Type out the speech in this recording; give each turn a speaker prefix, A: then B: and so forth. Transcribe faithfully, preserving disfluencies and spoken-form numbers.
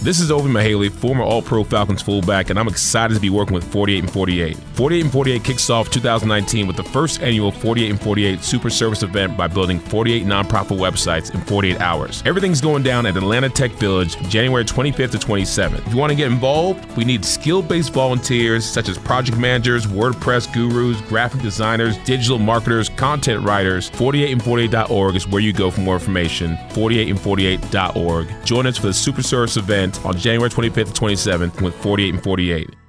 A: This is Ovi Mahaley, former All-Pro Falcons fullback, and I'm excited to be working with forty-eight and forty-eight. forty-eight and forty-eight kicks off two thousand nineteen with the first annual forty-eight and forty-eight Super Service event by building forty-eight nonprofit websites in forty-eight hours. Everything's going down at Atlanta Tech Village, January twenty-fifth to twenty-seventh. If you want to get involved, we need skill-based volunteers such as project managers, WordPress gurus, graphic designers, digital marketers, content writers. forty-eight and forty-eight dot org is where you go for more information. forty-eight and forty-eight dot org. Join us for the Super Service event on January twenty-fifth to twenty-seventh with forty-eight and forty-eight.